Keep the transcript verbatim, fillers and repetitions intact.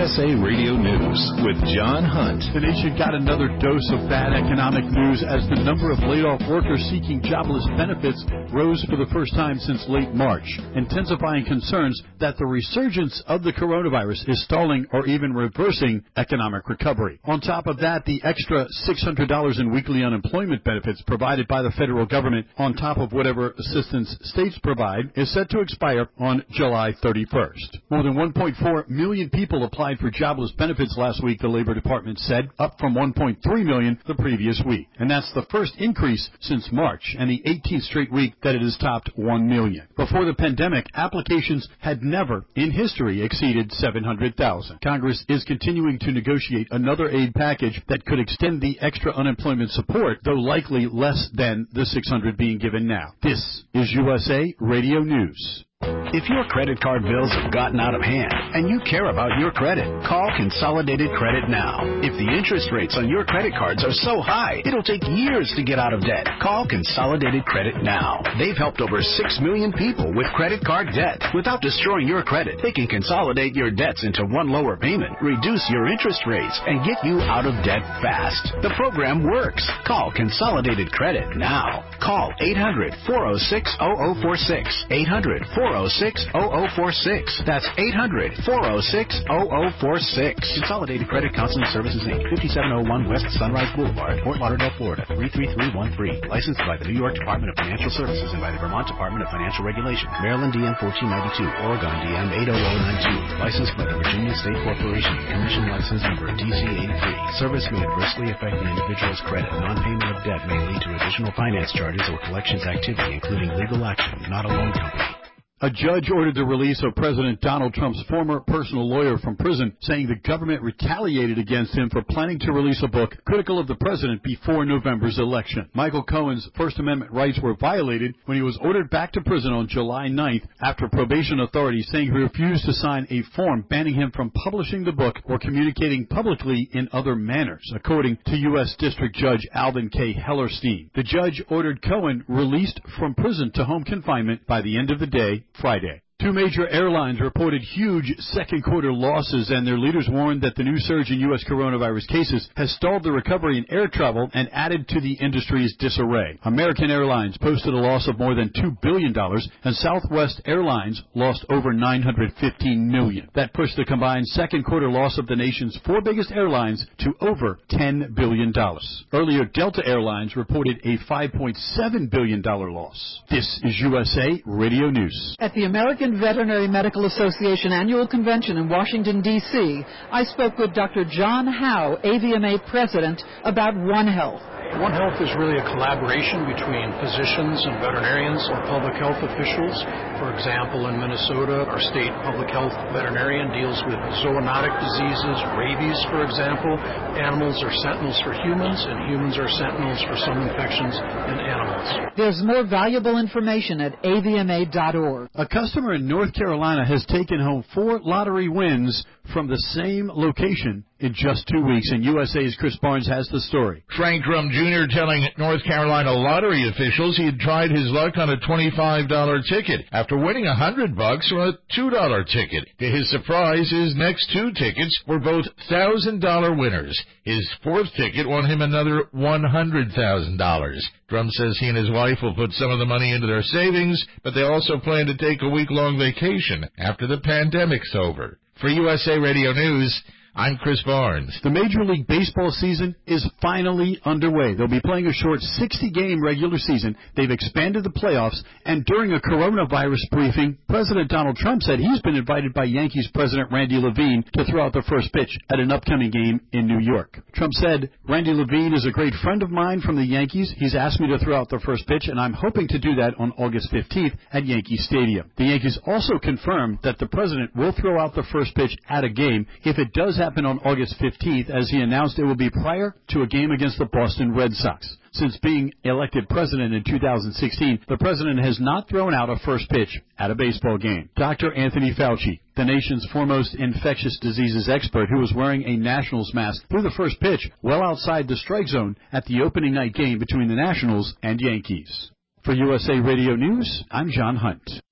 S A Radio News with John Hunt. The nation got another dose of bad economic news as the number of laid-off workers seeking jobless benefits rose for the first time since late March, intensifying concerns that the resurgence of the coronavirus is stalling or even reversing economic recovery. On top of that, the extra six hundred dollars in weekly unemployment benefits provided by the federal government on top of whatever assistance states provide is set to expire on July thirty-first. More than one point four million people applied for jobless benefits last week, the Labor Department said, up from one point three million the previous week. And that's the first increase since March and the eighteenth straight week that it has topped one million. Before the pandemic, applications had never in history exceeded seven hundred thousand. Congress is continuing to negotiate another aid package that could extend the extra unemployment support, though likely less than the six hundred being given now. This is U S A Radio News. If your credit card bills have gotten out of hand and you care about your credit, call Consolidated Credit now. If the interest rates on your credit cards are so high, it'll take years to get out of debt. Call Consolidated Credit now. They've helped over six million people with credit card debt. Without destroying your credit, they can consolidate your debts into one lower payment, reduce your interest rates, and get you out of debt fast. The program works. Call Consolidated Credit now. Call eight hundred, four oh six, oh oh four six. eight hundred, four oh six, oh oh four six. That's eight hundred, four oh six, oh oh four six. Consolidated Credit Counseling Services, Incorporated, fifty-seven oh one West Sunrise Boulevard, Fort Lauderdale, Florida, three three three one three. Licensed by the New York Department of Financial Services and by the Vermont Department of Financial Regulation. Maryland D M fourteen ninety-two, Oregon D M eight oh oh nine two. Licensed by the Virginia State Corporation. Commission license number D C eighty-three. Service may adversely affect an individual's credit. Non-payment of debt may lead to additional finance charges or collections activity, including legal action, not a loan company. A judge ordered the release of President Donald Trump's former personal lawyer from prison, saying the government retaliated against him for planning to release a book critical of the president before November's election. Michael Cohen's First Amendment rights were violated when he was ordered back to prison on July ninth after probation authorities saying he refused to sign a form banning him from publishing the book or communicating publicly in other manners, according to U S District Judge Alvin K. Hellerstein. The judge ordered Cohen released from prison to home confinement by the end of the day Friday. Two major airlines reported huge second quarter losses, and their leaders warned that the new surge in U S coronavirus cases has stalled the recovery in air travel and added to the industry's disarray. American Airlines posted a loss of more than two billion dollars, and Southwest Airlines lost over nine hundred fifteen million dollars. That pushed the combined second quarter loss of the nation's four biggest airlines to over ten billion dollars. Earlier, Delta Airlines reported a five point seven billion dollars loss. This is U S A Radio News. At the American Veterinary Medical Association Annual Convention in Washington, D C, I spoke with Doctor John Howe, A V M A President, about One Health. One Health is really a collaboration between physicians and veterinarians and public health officials. For example, in Minnesota, our state public health veterinarian deals with zoonotic diseases, rabies, for example. Animals are sentinels for humans, and humans are sentinels for some infections in animals. There's more valuable information at A V M A dot org. A customer in North Carolina has taken home four lottery wins from the same location in just two weeks, and U S A's Chris Barnes has the story. Frank Drum Junior telling North Carolina lottery officials he had tried his luck on a twenty-five dollar ticket after winning one hundred bucks on a two dollar ticket. To his surprise, his next two tickets were both one thousand dollar winners. His fourth ticket won him another one hundred thousand dollars. Drum says he and his wife will put some of the money into their savings, but they also plan to take a week-long vacation after the pandemic's over. For U S A Radio News, I'm Chris Barnes. The Major League Baseball season is finally underway. They'll be playing a short sixty-game regular season. They've expanded the playoffs, and during a coronavirus briefing, President Donald Trump said he's been invited by Yankees President Randy Levine to throw out the first pitch at an upcoming game in New York. Trump said, Randy Levine is a great friend of mine from the Yankees. He's asked me to throw out the first pitch, and I'm hoping to do that on August fifteenth at Yankee Stadium. The Yankees also confirmed that the president will throw out the first pitch at a game if it does happen on August fifteenth, as he announced it will be prior to a game against the Boston Red Sox. Since being elected president in two thousand sixteen, the president has not thrown out a first pitch at a baseball game. Doctor Anthony Fauci, the nation's foremost infectious diseases expert, who was wearing a Nationals mask through the first pitch well outside the strike zone at the opening night game between the Nationals and Yankees. For U S A Radio News, I'm John Hunt.